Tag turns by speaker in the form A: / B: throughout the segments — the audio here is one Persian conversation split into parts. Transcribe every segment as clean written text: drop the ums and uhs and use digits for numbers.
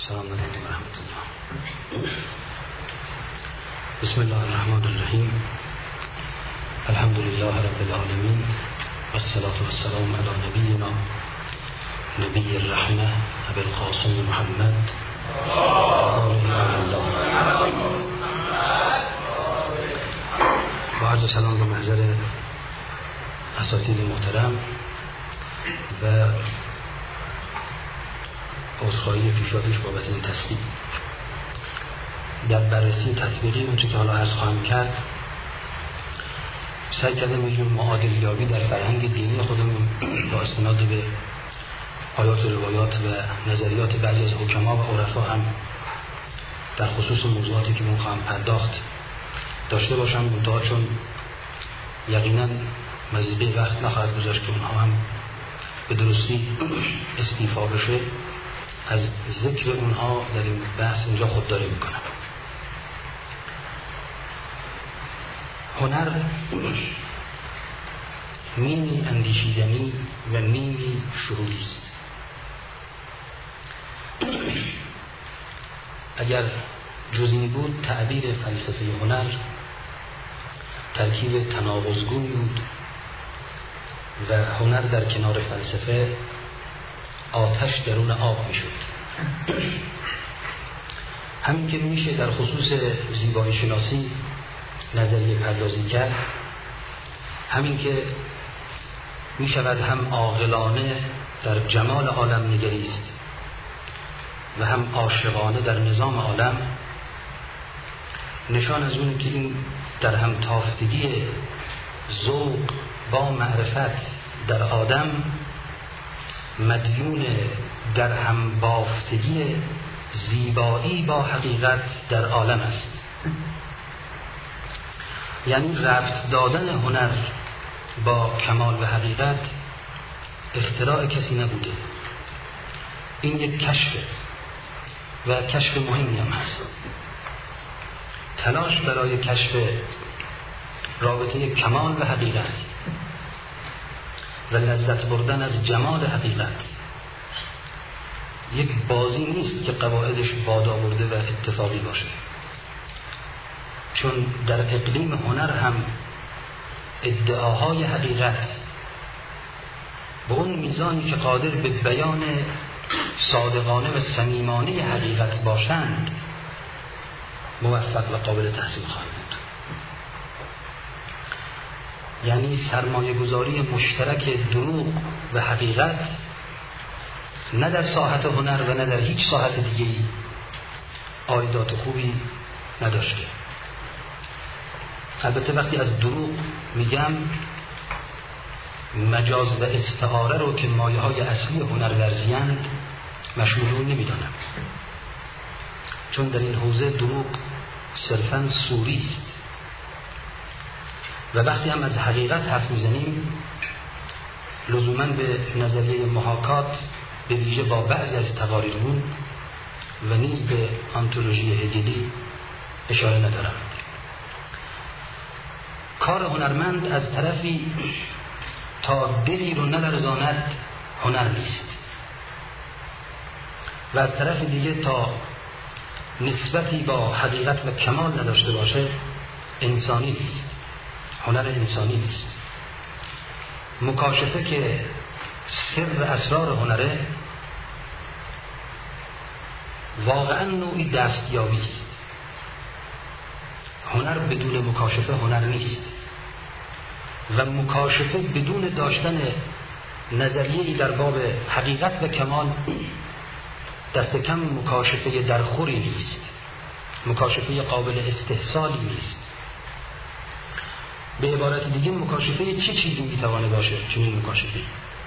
A: السلام علیکم و رحمت الله. بسم الله الرحمن الرحیم. الحمد لله رب العالمین و الصلاة والسلام علی نبینا نبی الرحمه ابی القاسم محمد با عرض سلام به محضر اساتید محترم و عذرخواهی پیشاپیش بابت این تصدیق. در بررسی تطبیقی اونچه که حالا عرض خواهم کرد سعی کردم یه معادل یابی در فرهنگ دینی خودمون با استناد به آیات و روایات و نظریات بعضی از حکما و عرفا هم در خصوص موضوعاتی که من خواهم پرداخت داشته باشم، منتها چون یقینا مزیده وقت نخواهد گذاشت که اونها هم به درستی استیفا بشه، از ذکر اونها در این بحث اینجا خودداری میکنم. هنر نیمی اندیشیدنی و نیمی شهودی است. اگر جزئی بود تعبیر فلسفه هنر ترکیب تناقض‌گویی بود و هنر در کنار فلسفه آتش درون آب میشد. همین که میشه در خصوص زیبایی شناسی نظریه پردازی کرد، همین که میشود هم عاقلانه در جمال عالم نگریست و هم عاشقانه در نظام عالم، نشان از اونه که این در هم تافتگی ذوق با معرفت در آدم مدیون در هم بافتگی زیبایی با حقیقت در عالم است. یعنی ربط دادن هنر با کمال و حقیقت اختراع کسی نبوده، این یک کشفه و کشف مهمی هم هست. تلاش برای کشف رابطه کمال و حقیقت و لذت بردن از جمال حقیقت یک بازی نیست که قواعدش بادآورده و اتفاقی باشه، چون در اقلیم هنر هم ادعاهای حقیقت به اون میزانی که قادر به بیان صادقانه و صمیمانه حقیقت باشند موفق و قابل تحصیل خواهند بود. یعنی سرمایه گذاری مشترک دروغ و حقیقت نه در ساحت هنر و نه در هیچ ساحت دیگه‌ای عایدات خوبی نداشته. البته وقتی از دروغ میگم مجاز و استعاره رو که مایه های اصلی هنرورزی‌اند مشمول اون نمیدانم، چون در این حوزه دروغ صرفاً صوری است و وقتی هم از حقیقت حرف میزنیم لزوماً به نظریه محاکات به ویژه با بعضی از تقاریرمون و نیز به آنتولوژی هگلی اشاره ندارم. کار هنرمند از طرفی تا دلی رو نلرزاند هنر نیست و از طرف دیگه تا نسبتی با حقیقت و کمال نداشته باشه انسانی نیست، هنر انسانی نیست. مکاشفه که سر اسرار هنره واقعا نوعی دستیابی است. هنر بدون مکاشفه هنر نیست و مکاشفه بدون داشتن نظریه‌ای در باب حقیقت و کمال دست کم مکاشفه درخوری نیست، مکاشفه قابل استحصالی نیست. به عبارت دیگه مکاشفه چه چیزی میتوانه باشه؟ چنین مکاشفه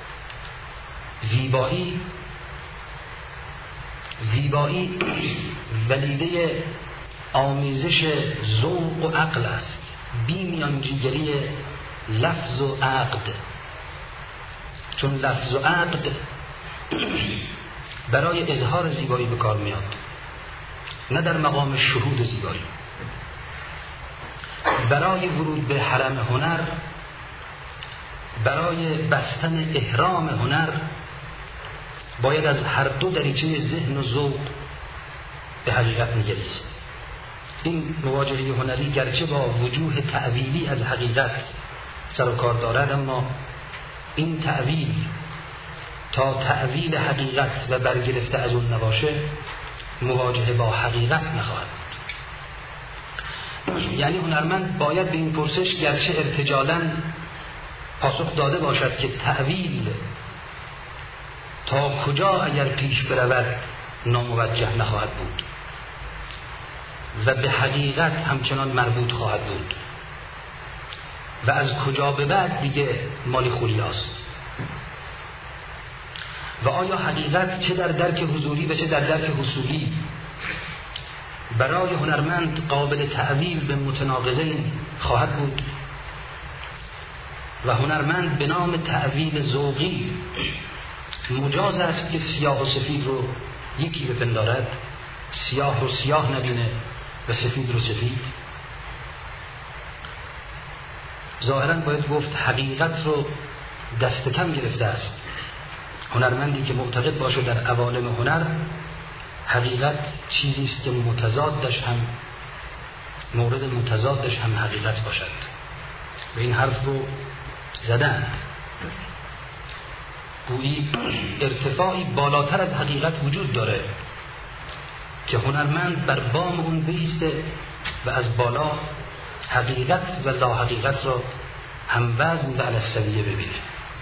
A: زیبایی ولیده آمیزش ذوق و عقل است، بی میانجیگری لفظ و عقد، چون لفظ و عقد برای اظهار زیبایی به کار میاد، نه در مقام شهود زیبایی. برای ورود به حرم هنر، برای بستن احرام هنر باید از هر دو دریچه ذهن و ذوق به حقیقت می‌گریست. این مواجهه هنری گرچه با وجوه تأویلی از حقیقت سر و کار دارد، اما این تأویل تا تأویل حقیقت و برگرفته از اون نباشه مواجهه با حقیقت نخواهد. یعنی هنرمند باید به این پرسش گرچه ارتجالاً پاسخ داده باشد که تأویل تا کجا اگر پیش برود ناموجه نخواهد بود و به حقیقت همچنان مربوط خواهد بود و از کجا به بعد دیگه مال خوریاست. و آیا حقیقت چه در درک حضوری و چه در درک حصولی برای هنرمند قابل تأویل به متناقضین خواهد بود و هنرمند به نام تأویل ذوقی مجاز است که سیاه و سفید رو یکی بپندارد، سیاه رو سیاه نبینه و سفید رو سفید؟ ظاهراً باید گفت حقیقت رو دست کم گرفته است هنرمندی که معتقد باشه در عوالم هنر حقیقت چیزی است که متضادش هم مورد متضادش هم حقیقت باشد. و این حرف رو زدند گویی ارتفاعی بالاتر از حقیقت وجود داره که هنرمند بر بام اون بایسته و از بالا حقیقت و لا حقیقت را هم وزن و علی السویه ببینه.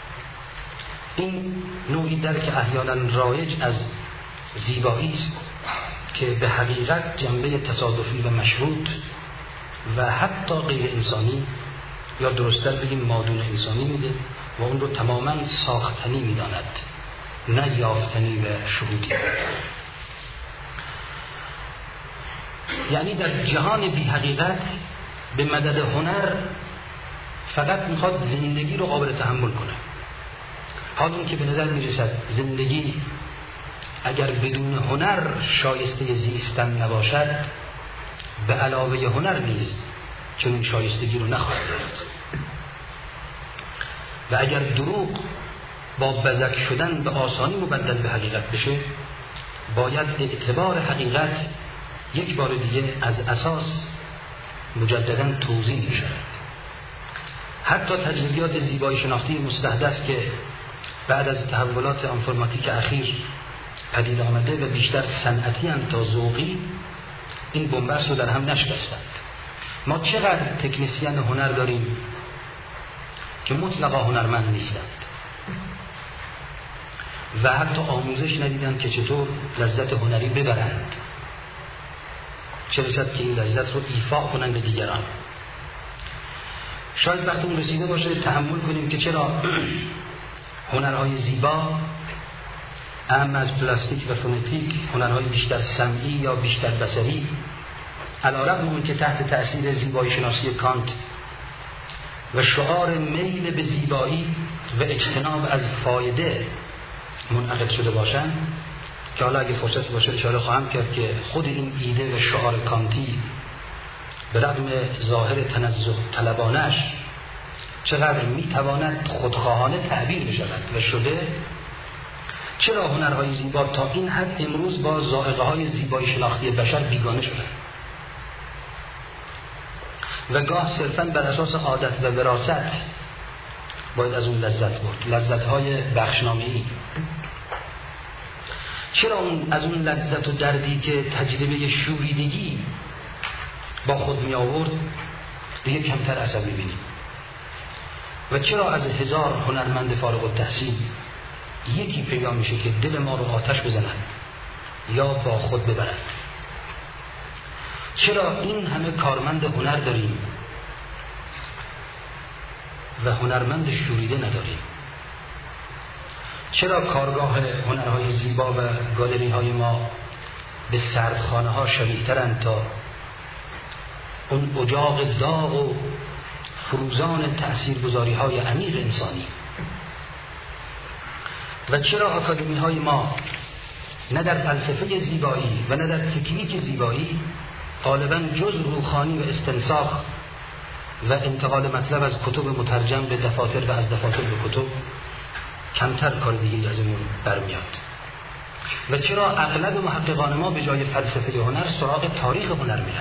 A: این نوعی درک احیانا رایج از زیبایی است که به حقیقت جنبه تصادفی و مشروط و حتی غیر انسانی یا درست‌تر بگیم مادون انسانی میده و اون رو تماما ساختنی میداند، نه یافتنی و شهودی. یعنی در جهان بی حقیقت به مدد هنر فقط میخواد زندگی رو قابل تحمل کنه. حال اون که به نظر میرسد زندگی اگر بدون هنر شایسته زیستن نباشد، به علاوه هنر نیز چون این شایستگی رو نخواهد داشت. و اگر دروغ با بزک شدن به آسانی مبدل به حقیقت بشه، باید اعتبار حقیقت یک بار دیگه از اساس مجددا توضیح شد. حتی تجربیات زیبایی شناختی مستحدث که بعد از تحولات انفرماتیک اخیر پدید آمده و بیشتر صنعتی هم تا ذوقی، این بنبست رو در هم نشکستند. ما چقدر تکنسین هنر داریم که مطلقا هنرمند نیستند و حتی آموزش ندیدن که چطور لذت هنری ببرند، چه رسد که این لذت رو ایفا کنند به دیگران. شاید وقتی رسیده باشه تأمل کنیم که چرا هنرهای زیبا اهم از پلاستیک و فونتیک، هنرهای بیشتر سمعی یا بیشتر بصری، علی‌رغم اون که تحت تأثیر زیبایی شناسی کانت و شعار میل به زیبایی و اجتناب از فایده منعقد شده باشند، که حالا اگه فرصت باشه اشاره خواهم کرد که خود این ایده و شعار کانتی به رغم ظاهر تنزه طلبانش چقدر میتواند خودخواهانه تعبیر بشود و شده. چرا هنرهای زیبا تا این حد امروز با ذائقه های زیبایی شناختی بشر بیگانه شدند و گاه صرفاً بر اساس عادت و وراثت باید از اون لذت برد، لذت‌های بخشنامه‌ای؟ چرا از اون لذت و دردی که تجربه شوریدگی با خود می آورد دیگه کمتر اثر می‌بینیم؟ و چرا از هزار هنرمند فارغ التحصیل یکی پیدا میشه که دل ما رو آتش بزند یا با خود ببرد؟ چرا این همه کارمند هنر داریم و هنرمند شوریده نداریم؟ چرا کارگاه هنرهای زیبا و گالری های ما به سردخانه ها شبیه‌ترند تا اون اجاق داغ و فروزان تأثیرگذاری های عمیق انسانی؟ و چرا آکادمی های ما نه در فلسفه زیبایی و نه در تکنیک زیبایی غالباً جز روخانی و استنساخ و انتقال مطلب از کتب مترجم به دفاتر و از دفاتر به کتب کمتر کار دیگه از این برمیاد؟ و چرا اغلب محققان ما به جای فلسفه هنر سراغ تاریخ هنر میرن؟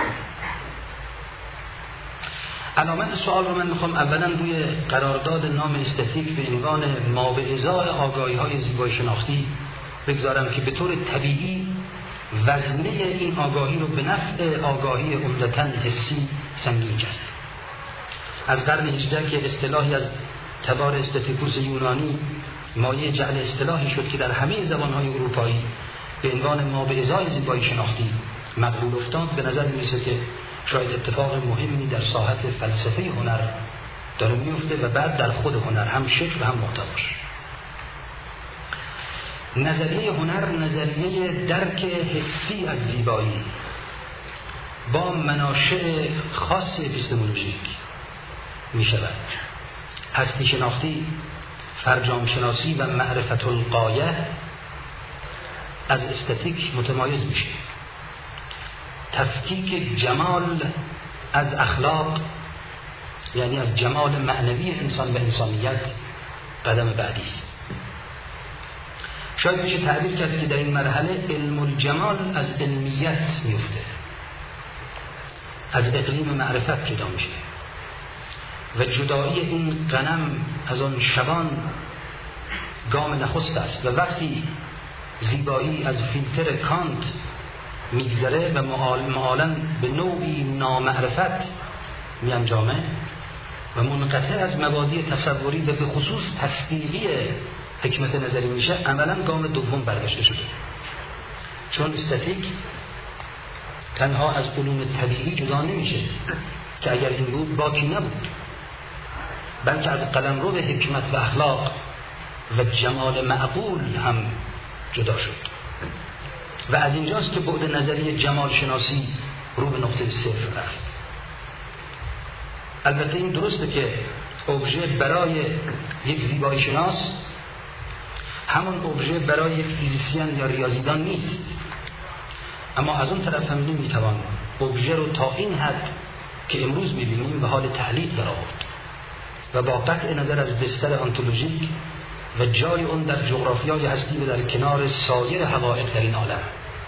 A: علامت سوال رو من میخوام اولا روی قرارداد نام استتیک به عنوان ما به ازای آگاهی‌های زیبایی شناختی بگذارم که به طور طبیعی وزنه این آگاهی رو به نفع آگاهی عمدتاً حسی سنگین کرد. از قرن 18 که اصطلاحی از تبار استتیکوس یونانی مایه جعل اصطلاحی شد که در همه زبان‌های اروپایی به عنوان ما به ازای زیبایی شناختی مقبول افتاد، به نظر می‌رسه که شاید اتفاق مهمی در ساحت فلسفه هنر داره میفته و بعد در خود هنر هم شکل و هم محتواش. نظریه هنر نظریه درک حسی از زیبایی با مناشأ خاص اپیستمولوژیک می شود. هستی شناختی، فرجام شناسی و معرفت الغایه از استتیک متمایز میشه. تفکیک جمال از اخلاق، یعنی از جمال معنوی انسان و انسانیت، قدم بعدی است. شاید میشه تعبیر کرد که در این مرحله علم الجمال از علمیت میفته، از اقلیم معرفت جدا میشه و جدایی این غنم از آن شبان گام نخست است و وقتی زیبایی از فیلتر کانت میگذره و معالاً به نوعی نامعرفت میانجامه و منقطع از مبادی تصوری و به خصوص تصدیقی حکمت نظری میشه، عملاً گام دوم برداشته شده. چون استتیک تنها از علوم طبیعی جدا نمیشه که اگر این بود باکی نبود، بلکه از قلمرو حکمت و اخلاق و جمال معقول هم جدا شد و از اینجاست که بعد نظری جمال شناسی رو به نقطه صفر رفت. البته این درسته که ابژه برای یک زیبایی شناس همون ابژه برای یک فیزیسین یا ریاضیدان نیست، اما از اون طرف هم نمیتوان ابژه رو تا این حد که امروز میبینیم به حال تعلیق در آورد و با قطع نظر از بستر آنتولوژیک و جای اون در جغرافیای هستی و در کنار سایر حقایق در این عالم،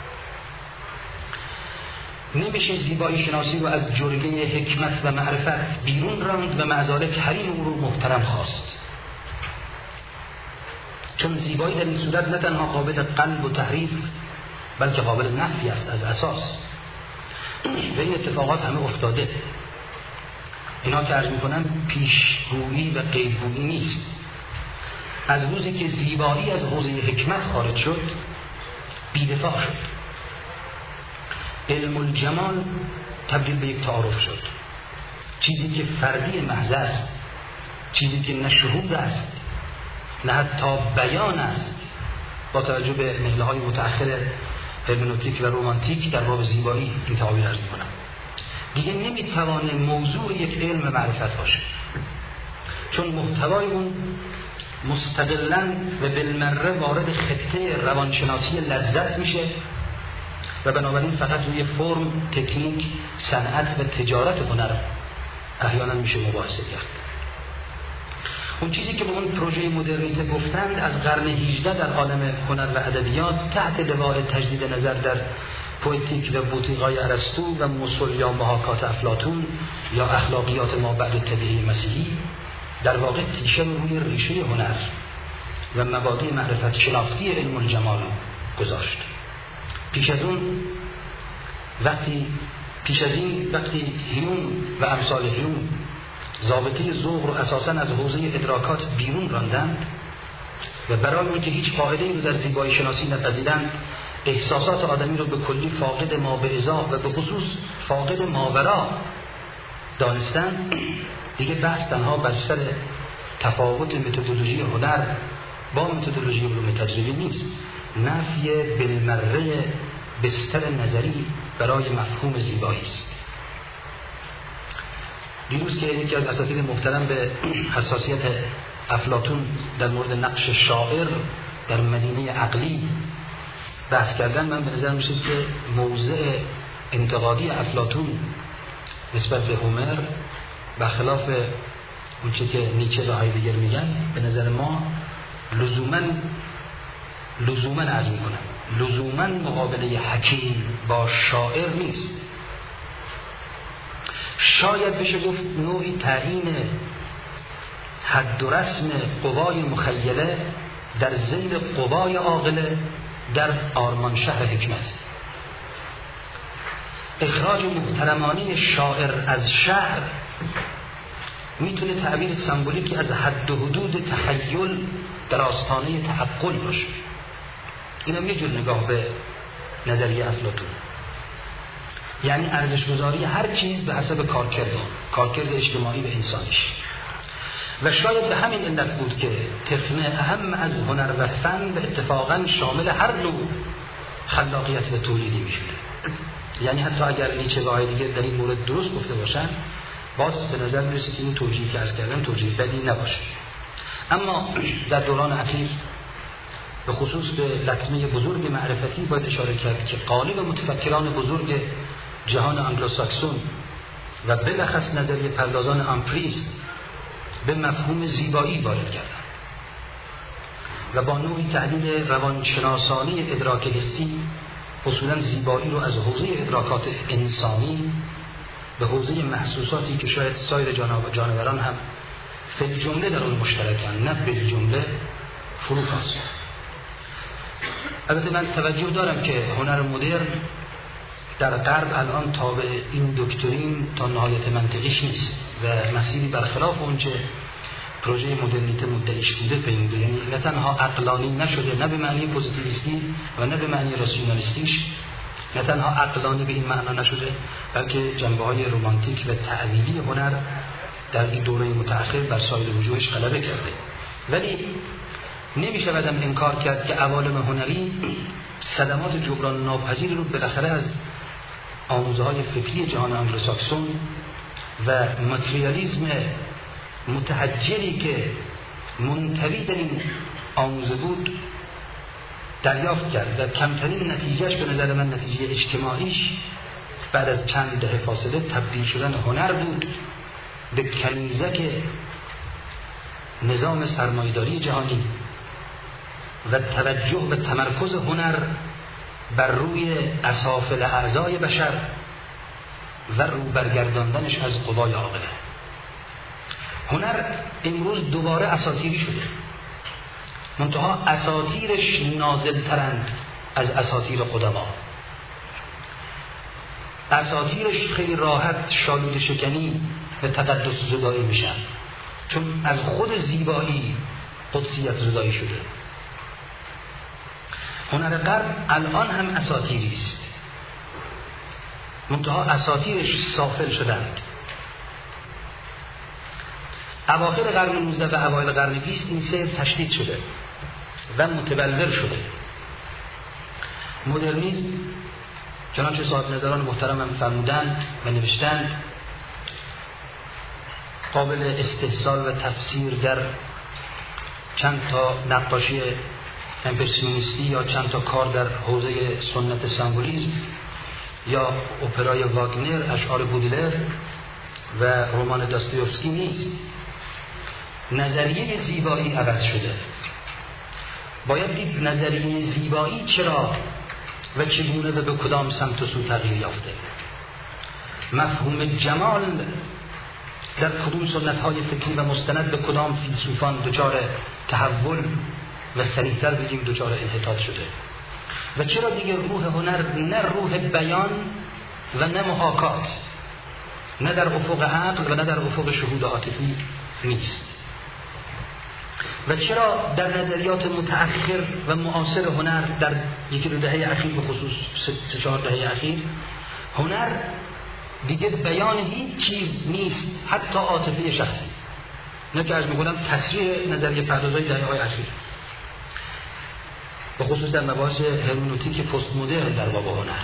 A: نمیشه زیبایی شناسی رو از جرگه حکمت و معرفت بیرون راند و معذالک حریم او رو محترم خواست. چون زیبایی در این صورت نه تنها قابل قلب و تحریف بلکه قابل نفی است از اساس و این اتفاقات همه افتاده. اینا که عرض میکنم پیشگویی و غیبگویی نیست. از روزی که زیبایی از حوزه حکمت خارج شد بی‌دفاع شد. علم الجمال تبدیل به یک تعارف شد، چیزی که فردی محض است، چیزی که نه شهود است نه حتی بیان است. با توجه به نهله‌های متأخر هرمنوتیک و رومانتیک در باب زیبایی این تعابیر عرض می‌کنم. دیگه نمیتوانه موضوع یک علم معرفت باشه، چون محتوای اون مستقلاً و بالمره وارد خطه روانشناسی لذت میشه و بنابراین فقط روی فرم، تکنیک، صنعت و تجارت هنر احیانا میشه مباحثه کرد. اون چیزی که به اون پروژه مدرنیته گفتند از قرن 18 در عالم هنر و ادبیات تحت لواء تجدید نظر در پویتیک و بوتیقای ارسطو و موسول یا محاکات افلاطون یا اخلاقیات ما بعد الطبیعه مسیحی در واقع تیشه روی ریشه هنر و مبادی معرفت شناختی علم الجمال گذاشت. پیش از این وقتی هیون و امثال هیون ضابطه ذوق رو اساساً از حوزه ادراکات بیرون راندند و برای اون که هیچ قاعده‌ای رو در زیبایی شناسی نپذیرند، احساسات آدمی رو به کلی فاقد ما به ازا و به خصوص فاقد ماورا دانستن، دیگه بحث تنها بستر تفاوت متدولوژی هنر با متدولوژی علوم تجربی نیست، نفی بالمره بستر نظری برای مفهوم زیبایی است. دیروز که یکی از اساتید محترم به حساسیت افلاطون در مورد نقش شاعر در مدینه عقلی بحث کردن، من به نظر میشه که موضع انتقادی افلاطون نسبت به هومر برخلاف اون چه که نیچه و هایدگر میگن، به نظر ما لزوماً لزوما عرض میکنم لزوما مقابله حکیم با شاعر نیست. شاید بشه گفت نوعی تعیین حد و رسم قوای مخیله در ذیل قوای عاقله در آرمان شهر حکمت. اخراج محترمانه شاعر از شهر میتونه تعبیر سمبولیکی از حد و حدود تخیل در آستانه تحقل باشه. اینم یه جور نگاه به نظریه افلاطون، یعنی ارزش‌گذاری هر چیز به حسب کارکرد اجتماعی به انسانیش. و شاید به همین علت بود که تفنه اهم از هنر و فن به اتفاقا شامل هر نوع خلاقیت و تولیدی میشه. یعنی حتی اگر نیچه و های دیگه در این مورد درست گفته باشن، باز به نظر میرسه که این توجیهی که عرض کردم توجیه بدی نباشه. اما در دوران اخیر به خصوص به لطمه بزرگ معرفتی باید اشاره کرد که قالب متفکران بزرگ جهان انگلوساکسون و بالاخص نظریه پردازان آمپریست به مفهوم زیبایی وارد کردند و با نوعی تحلیل روانشناسانی ادراک حسی اصولا زیبایی رو از حوزه ادراکات انسانی به حوزه محسوساتی که شاید سایر جانوران هم فی الجمله در اون مشترکن نه بالجمله فروکاست. البته من توجه دارم که هنر مدرن در غرب الان تابع این دکترین تا نهایت منطقیش نیست و مسیری برخلاف اونچه پروژه مدرنیته مدعیش بوده پیموده. یعنی نه تنها عقلانی نشده، نه به معنی پوزیتیویستی و نه به معنی راسیونالیستیش، نه تنها عقلانی به این معنا نشده، بلکه جنبه‌های رمانتیک و تعویلی هنر در این دوره متأخر بر سایر وجوهش غلبه کرده. ولی نمیشه بدم انکار کرد که عوالم هنری صدمات جبران ناپذیر رو بالاخره از آموزه‌های فکری جهان انگلوساکسون و ماتریالیسم متحجری که منطوی در این آموزه بود دریافت کرد و کمترین نتیجهش به نظر من نتیجه اجتماعیش بعد از چند دهه فاصله تبدیل شدن هنر بود به کنیزک نظام سرمایه‌داری جهانی و توجه به تمرکز هنر بر روی اسافل اعضای بشر و رو برگرداندنش از قوای عاقله. هنر امروز دوباره اساطیری شده، منتها اساطیرش نازل‌ترند از اساطیر قدما. اساطیرش خیلی راحت شالود شکنی و تقدس زدایی میشن، چون از خود زیبایی قدسیت زدایی شده. هنر غرب الان هم اساطیری است، منتها اساطیرش سافل شدند. اواخر قرن 19 و اوایل قرن 20 این سیر تشدید شده و متبلور شده. مدرنیسم چنانچه صاحب نظران محترمم فرمودند و نوشتند قابل استحصال و تفسیر در چند تا نقاشی امپرسیونیستی یا چند تا کار در حوزه سنت سمبولیسم یا اپرای واگنر، اشعار بودلر و رمان داستایوفسکی نیست. نظریه زیبایی عوض شده. باید دید نظریه زیبایی چرا و چگونه و به کدام سمت و سو تغییر یافته. مفهوم جمال در کدوم سنت‌های فکری و مستند به کدام فیلسوفان دچار تحول و سریعتر بگیم دچار انحطاط شده و چرا دیگه روح هنر نه روح بیان و نه محاکات، نه در افق عقل و نه در افق شهود عاطفی نیست. و چرا در نظریات متأخر و معاصر هنر در یکی دو دهه اخیر به خصوص 3-4 دهه اخیر هنر دیگه بیان هیچ چیز نیست، حتی عاطفی شخصی. نه که عرض می‌کنم تصریح نظریه پردازهای دهه‌های اخیر به خصوص در مباحث هرمنوتیک پست مدرن در باب هنر.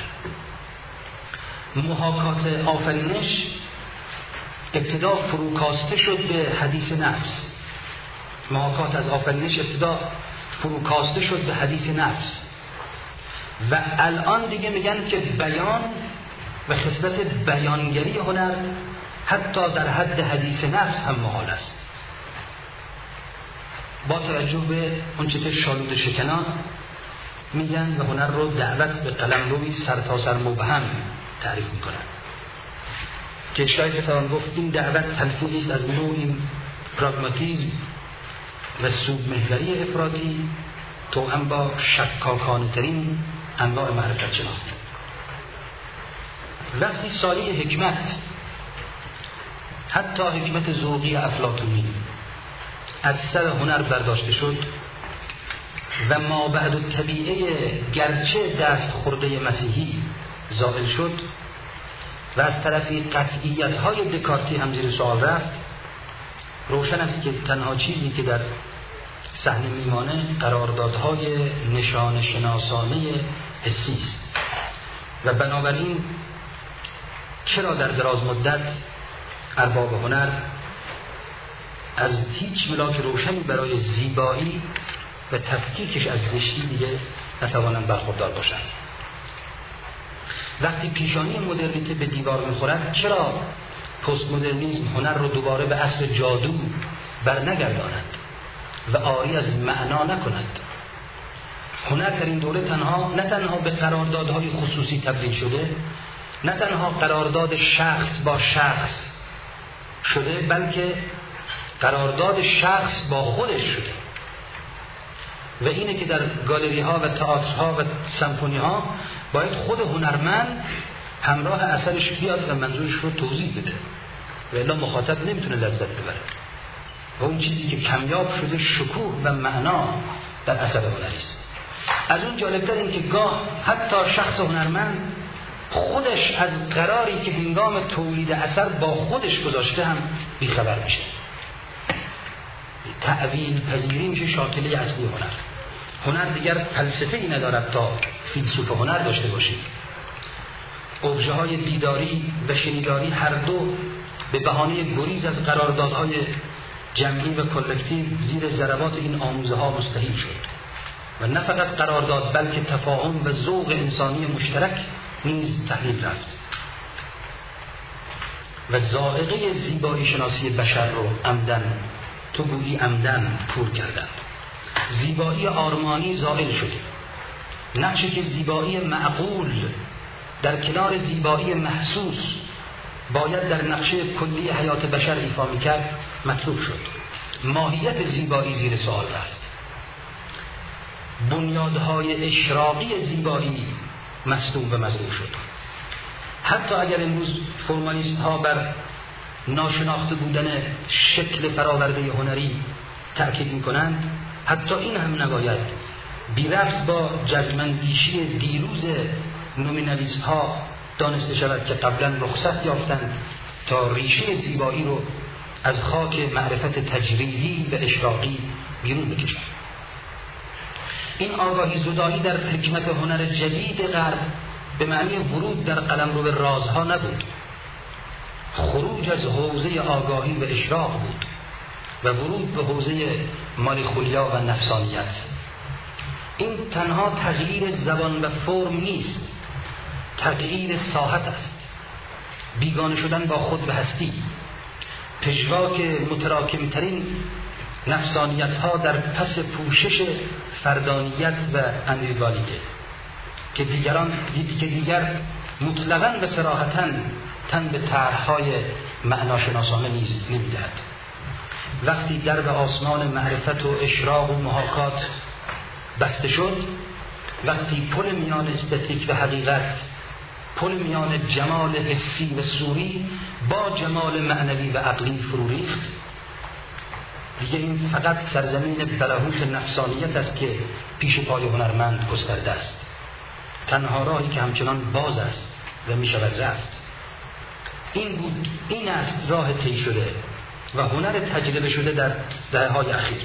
A: محاکات آفرینش ابتدا فروکاسته شد به حدیث نفس. محاکات از آفرینش ابتدا فروکاسته شد به حدیث نفس و الان دیگه میگن که بیان و خصلت بیانگری هنر حتی در حد حدیث نفس هم محال است. با توجه به اون چه که شالود شکنان میگن و هنر رو دعوت به قلمروی سرتاسر مبهم تعریف میکنن که اشاره کتابم گفت این دعوت تلفیقی است از نوعی پراگماتیسم و سودمحوری افراطی توأم با شکاکانه ترین انواع معرفت شناسی. وقتی سایه حکمت، حتی حکمت ذوقی افلاطونی، از سر هنر برداشته شد و ما بعد الطبیعه گرچه دست خورده مسیحی زائل شد و از طرفی قطعیت‌های دکارتی هم زیر سوال رفت، روشن است که تنها چیزی که در صحنه میمانه قراردادهای نشان شناسانه حسی است و بنابراین چرا در دراز مدت ارباب هنر از هیچ ملاک روشنی برای زیبایی و تفکیکش از زشتی دیگه نتوانند برخوردار باشند؟ وقتی پیشانی مدرنیته به دیوار میخورد، چرا پست مدرنیسم هنر رو دوباره به عصر جادو برنگرداند و عاری از معنا نکند؟ هنر در این دوره نه تنها به قراردادهای خصوصی تبدیل شده، نه تنها قرارداد شخص با شخص شده، بلکه قرارداد شخص با خودش شده. و اینه که در گالری ها و تئاترها و سمفونی ها باید خود هنرمند همراه اثرش بیاد و منظورش رو توضیح بده و الا مخاطب نمیتونه لذت ببره. و اون چیزی که کمیاب شده شکوه و معنا در اثر هنری است. از اون جالبتر این که گاه حتی شخص هنرمند خودش از قراری که هنگام تولید اثر با خودش گذاشته هم بیخبر میشه. تعویل پذیری میشه شاکله اصلی هنر. هنر دیگر فلسفه ای ندارد تا فیلسوف هنر داشته باشید. ابژه های دیداری و شنیداری هر دو به بهانه گریز از قراردادهای جمعی و کلکتیو زیر ضربات این آموزه ها مستحیل شد و نه فقط قرارداد بلکه تفاهم و ذوق انسانی مشترک نیز تحلیل رفت و ذائقه زیبایی شناسی بشر رو عمدن کور کردند. زیبایی آرمانی زائل شده. نقشی که زیبایی معقول در کنار زیبایی محسوس باید در نقشه کلی حیات بشر ایفا می‌کرد مطلوب شد. ماهیت زیبایی زیر سوال رفت. بنیادهای اشراقی زیبایی مصدوم و مذعور شد. حتی اگر امروز فرمالیست ها بر ناشناخته بودن شکل فراورده هنری تأکید می‌کنند، حتی این هم نباید بی ربط با جزم‌اندیشی دیروز نومینالیست ها دانسته شود که قبلا رخصت یافتند تا ریشه زیبایی رو از خاک معرفت تجریدی و اشراقی بیرون بکشند. این آگاهی زدایی در حکمت هنر جدید غرب به معنی ورود در قلمرو رازها نبود، خروج از حوزه آگاهی و اشراق بود و ورود به حوزه مالیخولیا و نفسانیت. این تنها تغییر زبان و فرم نیست، تغییر ساحت است. بیگانه شدن با خود و هستی، پژواک متراکمترین نفسانیت ها در پس پوشش فردانیت و اندیویدوالیته که دیگر مطلقاً و صراحتاً تن به طرح‌های معناشناسانه نیز نمی‌دهد. وقتی درب آسمان معرفت و اشراق و محاکات بسته شد، وقتی پل میان استتیک و حقیقت، پل میان جمال حسی و صوری با جمال معنوی و عقلی فرو ریخت، دیگه این فقط سرزمین بلهوت نفسانیت است که پیش پای هنرمند گسترده است. تنها راهی که همچنان باز است و می شود رفت این است راه طی شده و هنر تجربه شده در دهه‌های اخیر.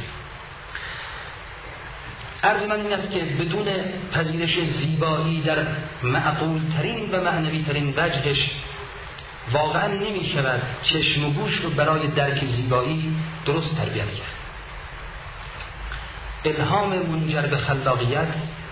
A: عرض من این است که بدون پذیرش زیبایی در معقول ترین و معنوی ترین وجهش واقعا نمی شود چشم و گوش رو برای درک زیبایی درست تربیت کرد. الهام منجر به خلاقیت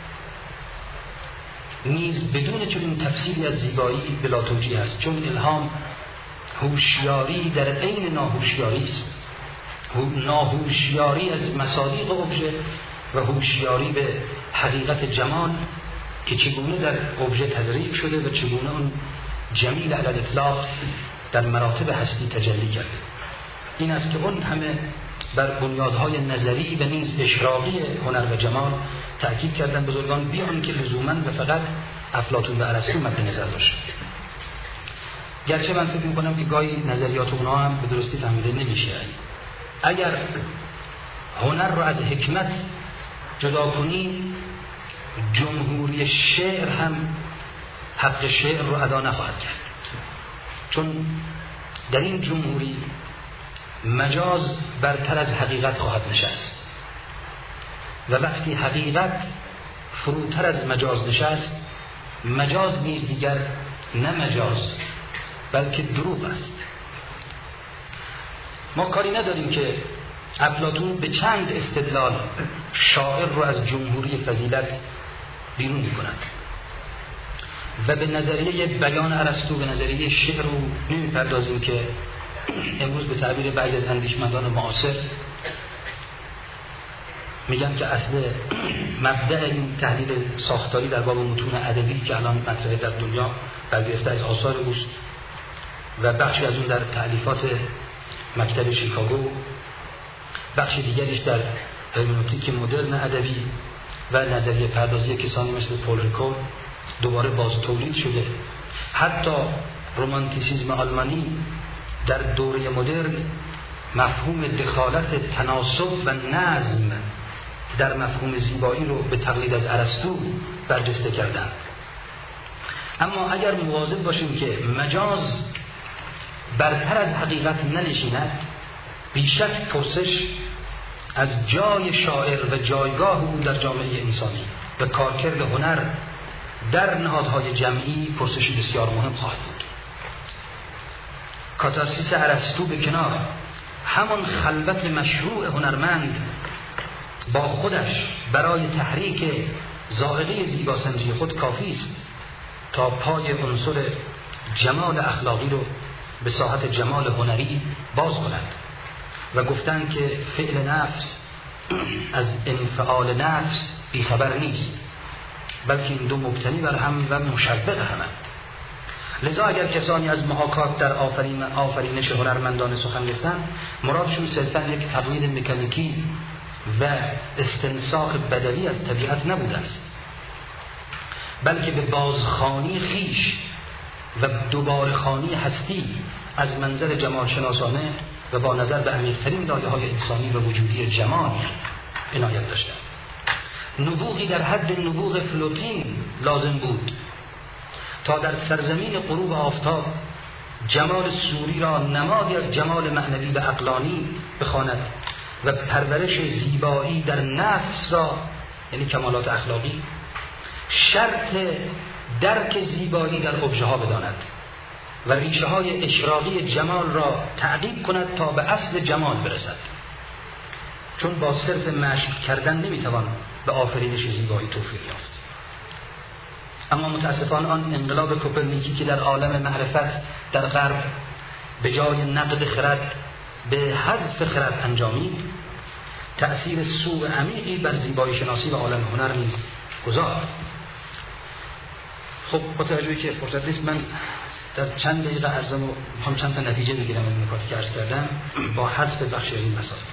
A: نیز بدون چنین تفسیری از زیبایی بلا توجیه است، چون الهام هوشیاری در عین ناهوشیاری است. ناهوشیاری از مصادیق ابژه و هوشیاری به حقیقت جمال که چگونه در ابژه تزریق شده و چگونه اون جمیل علی الاطلاق در مراتب هستی تجلی کرده. این است که اون همه بر بنیادهای نظری و نیز اشراقی هنر و جمال تأکید کردن بزرگان، بیان که لزوماً و فقط افلاطون و ارسطو مد نظر باشه. گرچه من فکر می‌کنم که گاهی نظریات اونها هم به درستی فهمیده نمیشه. اگر هنر رو از حکمت جدا کنی، جمهوری شعر هم حق شعر رو ادا نخواهد کرد، چون در این جمهوری مجاز برتر از حقیقت خواهد نشست و وقتی حقیقت فروتر از مجاز نشست، مجاز نیز دیگر نه مجاز بلکه دروغ است. ما کاری نداریم که افلاطون به چند استدلال شاعر رو از جمهوری فضیلت بیرون می‌کند و به نظریه بیان ارسطو، به نظریه شعر رو نمی‌پردازیم که امروز به تعبیر بعضی از اندیشمندان معاصر میگن که اصل مبدأ این تحلیل ساختاری در باب متون ادبی که الان مطرحه در دنیا برگرفته از آثار اوست و بخشی از اون در تألیفات مکتب شیکاگو، بخش دیگریش در هرمنوتیک مدرن ادبی و نظریه پردازی کسانی مثل پول ریکو دوباره باز تولید شده. حتی رومانتیسیزم آلمانی در دوره مدرن مفهوم دخالت تناسب و نظم در مفهوم زیبایی رو به تقلید از ارسطو برجسته کردند. اما اگر مواظب باشیم که مجاز برتر از حقیقت ننشیند، بیشک پرسش از جای شاعر و جایگاه او در جامعه انسانی و کارکرد هنر در نهادهای جمعی پرسشی بسیار مهم خواهد بود. کاتارسیس ارسطو به کنار، همان خلوت مشروع هنرمند با خودش برای تحریک ذائقه زیباسنجی خود کافی است تا پای عنصر جمال اخلاقی رو به ساحت جمال هنری باز کند و گفتند که فعل نفس از انفعال نفس بیخبر نیست، بلکه این دو مبتنی بر هم و مشبه همند. لذا اگر کسانی از محاکات در آفرینش هنرمندان سخن گفتند، مرادشون صرفاً یک تقلید مکانیکی و استنساخ بدوی از طبیعت نبوده است، بلکه به بازخوانی خیش و دوباره خوانی هستی از منظر جمال شناسانه و با نظر به عمیق‌ترین لایه‌های انسانی و وجودی جمال عنایت داشتند. نبوغی در حد نبوغ فلوتین لازم بود تا در سرزمین غروب آفتاب جمال سوری را نمادی از جمال معنوی و عقلانی بخواند و پرورش زیبایی در نفس را، یعنی کمالات اخلاقی، شرط درک زیبایی در ابژه ها بداند و ریشه های اشراقی جمال را تعقیب کند تا به اصل جمال برسد، چون با صرف مشق کردن نمیتوان به آفرینش زیبایی توفیق یافت. اما متاسفانه آن انقلاب کوپرنیکی که در عالم معرفت در غرب به جای نقد خرد به حذف خرد انجامید، تأثیر سوء عمیقی بر زیبایی شناسی و عالم هنر نیز گذاشت. خب با توجهی که فرصت نیست، من در چند دقیقه عرضمو میخوام چند تا نتیجه بگیرم از نکاتی که عرض کردم با حذف بخشی از این مسائل.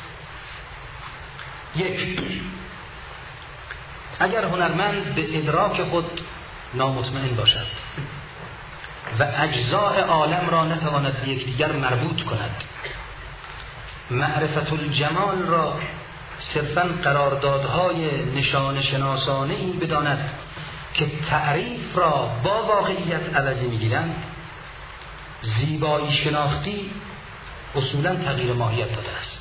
A: یک، اگر هنرمند به ادراک خود نامطمئن باشد و اجزاء عالم را نتواند به یکدیگر مربوط کند، معرفت الجمال را صرفاً قراردادهای نشان شناسانه‌ای بداند که تعریف را با واقعیت عوضی می‌گیرند، زیبایی شناختی اصولاً تغییر ماهیت داده است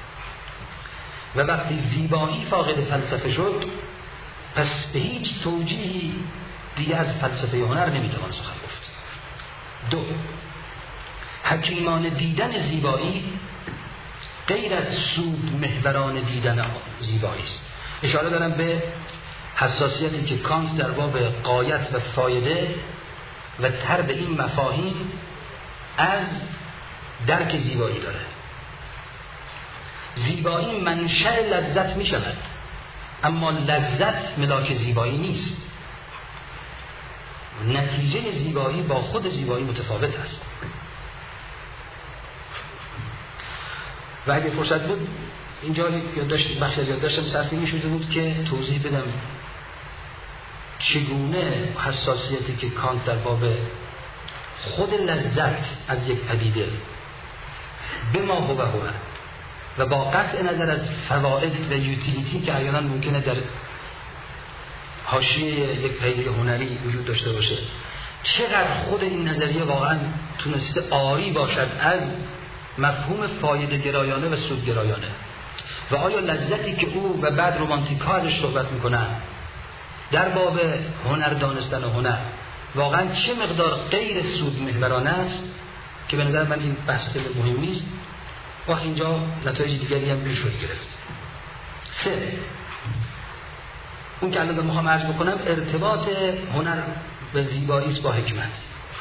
A: و وقتی زیبایی فاقد فلسفه شد، پس به هیچ توجیهی دیگه از فلسفه هنر نمیتوان سخن گفت. دو، حکیمان دیدن زیبایی غیر از سود محوران دیدن زیبایی است. اشاره دارم به حساسیتی که کانت در باب غایت و فایده و طرد این مفاهیم از درک زیبایی داره. زیبایی منشأ لذت می شود اما لذت ملاک زیبایی نیست. نتیجه زیبایی با خود زیبایی متفاوت است. و اگه فرصت بود اینجا بخشی از یادداشتم صرف این شده بود که توضیح بدم چگونه حساسیتی که کانت در باب خود لذت از یک پدیده به ما هو و با قطع نظر از فواید و یوتیلیتی که احیانا ممکنه در حاشیه یک پدیده هنری وجود داشته باشه، چقدر خود این نظریه واقعا تونسته عاری باشد از مفهوم فایده گرایانه و سود گرایانه، و آیا لذتی که او و بعد رومانتیک‌ها ازش صحبت میکنن در باب هنر دانستن و هنر واقعا چه مقدار غیر سود محورانه است که به نظر من این بحث خیلی مهم نیست. و اینجا نتایج دیگری هم میشه گرفت. 3. اون که الان میخوام عرض بکنم ارتباط هنر و زیبایی است با حکمت،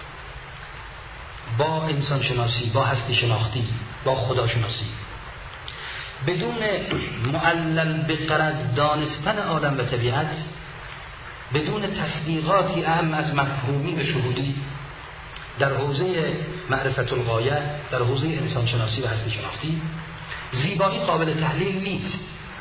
A: با انسان شناسی، با هستی شناختی، با خدا شناسی. بدون معلل به غرض دانستن عالم و طبیعت، بدون تصدیقاتی اهم از مفهومی و شهودی در حوزه معرفت الغایه، در حوزه انسان شناسی و هستی شناختی، زیبایی قابل تحلیل نیست.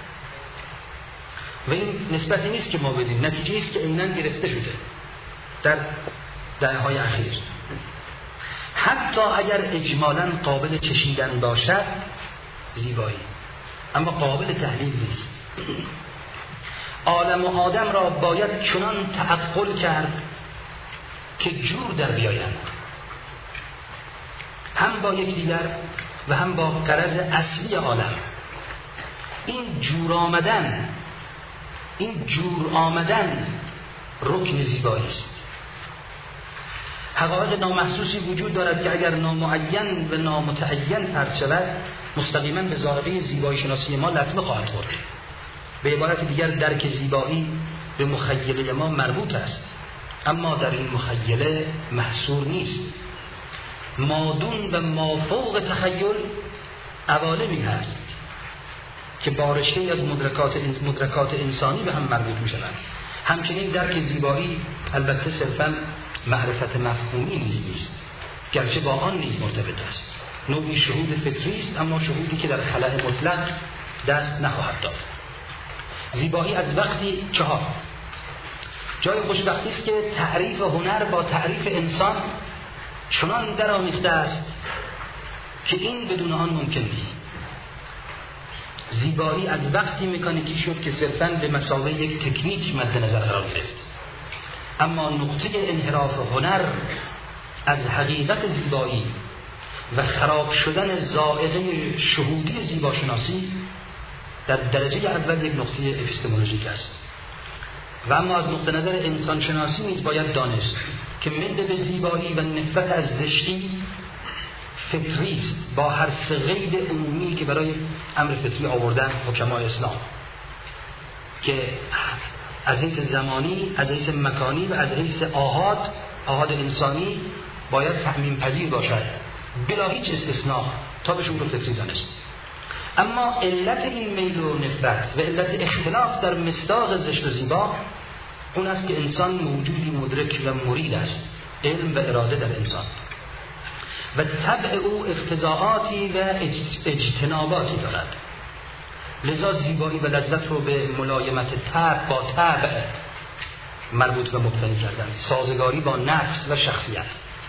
A: و این نسبتی نیست که ما بدیم، نتیجه است که عیناً گرفته شده در دهه‌های اخیر. حتی اگر اجمالاً قابل چشیدن باشد زیبایی، اما قابل تحلیل نیست. عالم و آدم را باید چنان تعقل کرد که جور در بیایند، هم با یکدیگر و هم با غرض اصلی عالم. این جور آمدن رکن زیبایی است. حقایق نامحسوسی وجود دارد که اگر نامعین و نامتعین فرض شود مستقیما به ذائقه زیبایی شناسی ما لطمه خواهد خورد. به عبارت دیگر درک زیبایی به مخیله ما مربوط است، اما در این مخیله محصور نیست. مادون و مافوق تخیل عوالمی هست که بارشته از مدرکات انسانی به هم مربوط می شوند. همچنین درک زیبایی البته صرفاً معرفت مفهومی نیست، گرچه با آن نیز مرتبط است. نوعی شهود فکری است، اما شهودی که در خلأ مطلق دست نخواهد داد. زیبایی از وقتی 4 جای خوشبختی است که تعریف هنر با تعریف انسان چنان درآمیخته است که این بدون آن ممکن نیست. زیبایی از وقتی مکانیکی شد که صرفاً به مثابه یک تکنیک مد نظر قرار گرفت، اما نقطه انحراف هنر از حقیقت زیبایی و خراب شدن ذائقه شهودی زیباشناسی در درجه اول یک نقطه اپیستمولوژیک است. و اما از نقطه نظر انسان شناسی نیز باید دانست که میل به زیبایی و نفرت از زشتی فطری است، با هر سه قید عمومی که برای امر فطری آوردن حکمای اسلام، که از حیث زمانی، از حیث مکانی و از حیث آحاد انسانی باید تعمیم پذیر باشد بلا هیچ استثناء تا بشه اون رو فطری دانست. اما علت این میل و نفرت و علت اختلاف در مصداق زشت و زیبا اون است که انسان موجودی مدرک و مرید است، علم و اراده در انسان، و طبع او اقتضاعاتی و اجتناباتی دارد. لذا زیبایی و لذت رو به ملایمت طبع با طبع مربوط و مبتنی کردن، سازگاری با نفس و شخصیت.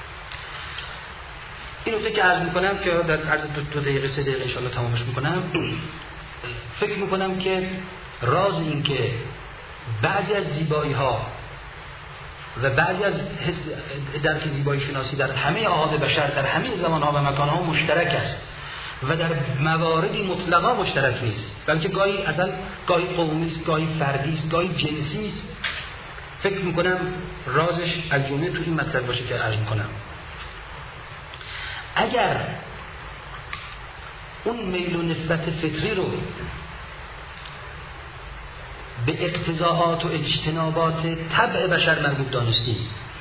A: این نکته که عرض میکنم که در عرض 2 دقیقه 3 دقیقه انشاءالله تمامش میکنم. فکر میکنم که راز این که بعضی از زیبایی ها و بعضی از درک زیبایی شناسی در همه اعضاء بشر در همه زمان ها و مکان ها مشترک است و در مواردی مطلقا مشترک نیست، بلکه گاهی قومی است، گاهی فردی است، گاهی جنسی است. فکر میکنم رازش از جمله تو این مطلب باشه که عرض میکنم. اگر اون میل و نسبت فطری رو به اقتضاعات و اجتنابات طبع بشر مربوط دانستیم،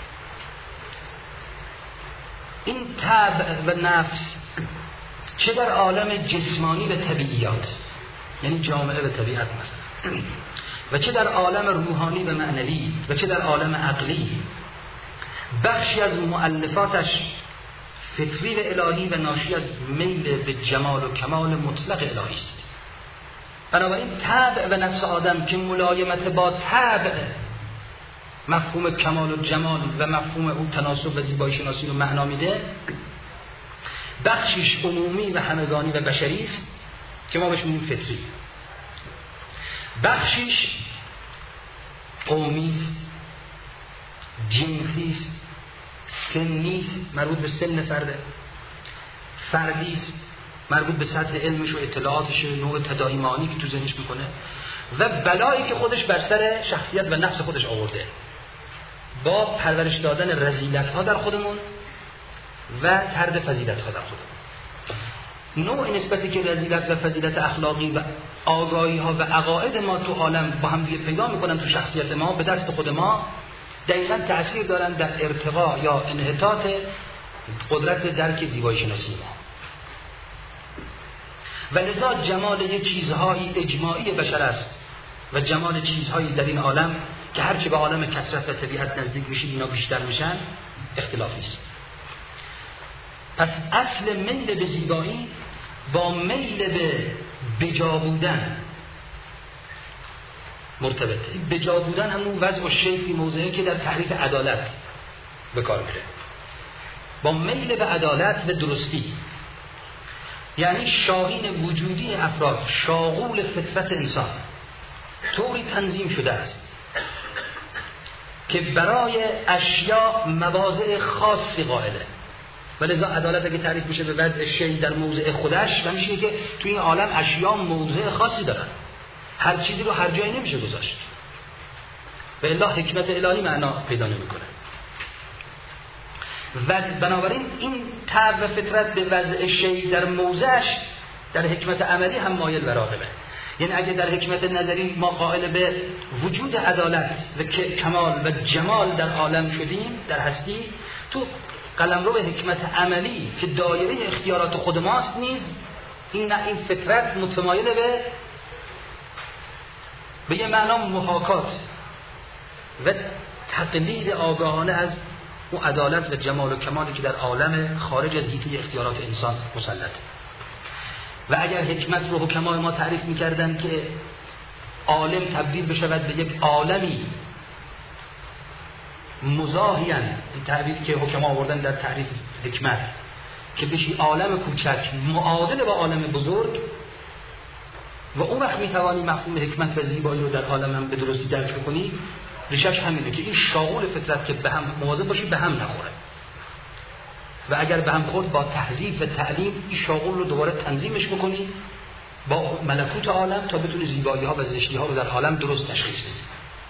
A: این طبع و نفس چه در عالم جسمانی و طبیعیات، یعنی جامعه و طبیعت مثلا، و چه در عالم روحانی و معنوی و چه در عالم عقلی، بخشی از مؤلفاتش فطری و الهی و ناشی از میل به جمال و کمال مطلق الهی است. بنابراین طبع و نفس آدم که ملایمت با طبع مفهوم کمال و جمال و مفهوم او تناسب و زیبایی شناسی رو معنا میده، بخشیش عمومی و همگانی و بشری است که ما بهش میگیم فطری، بخشیش قومی است، جنسی است، سنی است، مربوط به سن فرده، فردی است، مربوط به سطح علمش و اطلاعاتش، نوع تداعی معانی که تو ذهنش میکنه و بلایی که خودش بر سر شخصیت و نفس خودش آورده با پرورش دادن رذیلت ها در خودمون و طرد فضیلت ها در خودمون. نوع نسبتی که رذیلت و فضیلت اخلاقی و آگاهی ها و عقاید ما تو عالم با هم دیگه پیدا میکنن تو شخصیت ما به دست خود ما، دقیقاً تأثیر دارن در ارتقا یا انحطاط قدرت درک زیبایی شناسی ما. و لذا جمال یک چیزهای اجماعی بشر است و جمال چیزهایی در این عالم که هرچه به عالم کثرت و طبیعت نزدیک میشید اینا بیشتر میشن اختلافی است. پس اصل میل به زیبایی با میل به بجا بودن مرتبطه. بجا بودن همون وضع و شیفی موضعی که در تعریف عدالت به کار میره، با میل به عدالت و درستی، یعنی شاهین وجودی افراد، شاغول فطرت انسان طوری تنظیم شده است که برای اشیاء مواضع خاصی قائله. ولذا عدالت اگه تعریف میشه به وضع شی در موضع خودش و میشه که توی این عالم اشیاء موضع خاصی دارن، هر چیزی رو هر جایی نمیشه گذاشت و الا حکمت الهی معنا پیدا نمیکنه. و بنابراین این طبع فطرت به وضع شی در موضعش در حکمت عملی هم مایل و راغبه. یعنی اگه در حکمت نظری ما قائل به وجود عدالت و کمال و جمال در عالم شدیم، در هستی، تو قلمرو حکمت عملی که دایره اختیارات خود ماست نیز این فطرت متمایل به یه معنا محاکات و تقلید آگاهانه از اون عدالت و جمال و کمالی که در عالم خارج از حیطه اختیارات انسان مسلط. و اگر حکمت رو حکمای ما تعریف می‌کردن که عالم تبدیل بشود به یک عالمی مزاحیاً، این تعبیری که حکما آوردن در تعریف حکمت، که بشی عالم کوچک معادل با عالم بزرگ، و اون وقت میتوانی مفهوم حکمت و زیبایی رو در عالم هم به درستی درک بکنی. ریشش همینه که این شاغول فطرت که به هم مواظب باشی به هم نخوره و اگر به هم خورد با تهذیب و تعلیم این شاغول رو دوباره تنظیمش بکنی با ملکوت عالم تا بتونی زیبایی ها و زشتی ها رو در عالم درست تشخیص بدی.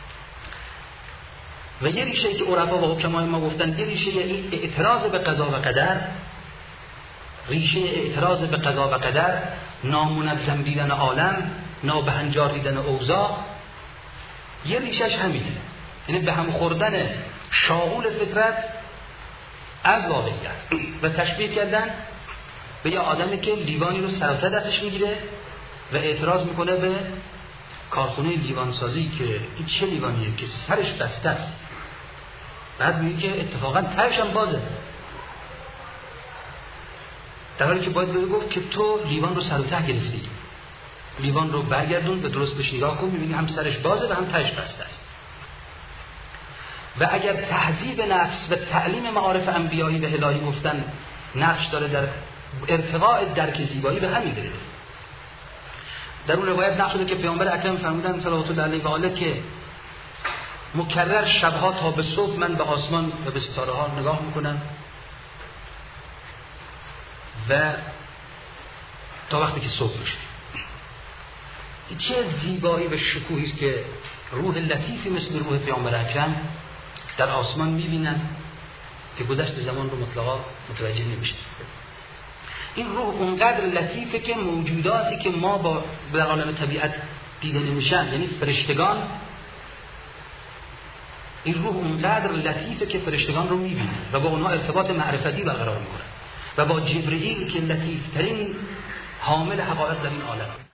A: و یه ریشه که عرفا و حکمای ما گفتن، یه ریشه این اعتراض به قضا و قدر، ریشه اعتراض به قضا و قدر، نامنظم دیدن عالم، نابهنجار دیدن اوضاع، یه ریشش همینه، یعنی به هم خوردن شاغول فطرت از واقعیت و تشبیه کردن به یه آدمی که لیوانی رو سر و ته دستش میگیره و اعتراض میکنه به کارخونه لیوانسازی که این چه لیوانیه که سرش بسته است، بعد میگه که اتفاقا تهش هم بازه، در حالی که باید گفت که تو لیوان رو سر و ته گرفتی، لیوان رو برگردون به درست بهش نگاه کن، میبینی هم سرش بازه و هم تهش بسته است. و اگر تهذیب نفس و تعلیم معارف انبیایی و الهی گفتن نقش داره در ارتقاء درک زیبایی، به همین دلیل در اون روایت نقل شده که پیامبر اکرم فرمودن صلوات الله علیه و آله که مکرر شبها تا به صبح من به آسمان و به ستاره ها نگاه میکنم و تا وقتی که صبح میشه. چه زیبایی و شکوهی است که روح لطیفی مثل روح پیامبر اکرم در آسمان میبینن که گذشت زمان رو مطلقا متوجه نمیشه. این روح اونقدر لطیفه که موجوداتی که ما با در عالم طبیعت دیده نمیشن، یعنی فرشتگان، این روح اونقدر لطیفه که فرشتگان رو میبینه و با اونها ارتباط معرفتی برقرار میکنه و با جبرئیل که لطیفترین حامل حقایق در این عالم